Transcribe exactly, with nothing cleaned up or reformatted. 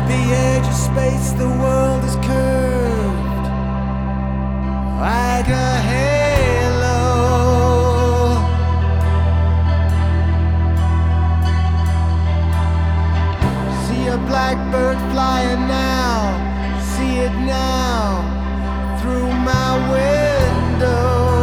the edge of space, the world is curved like a halo. See a blackbird flying now, see it now through my window.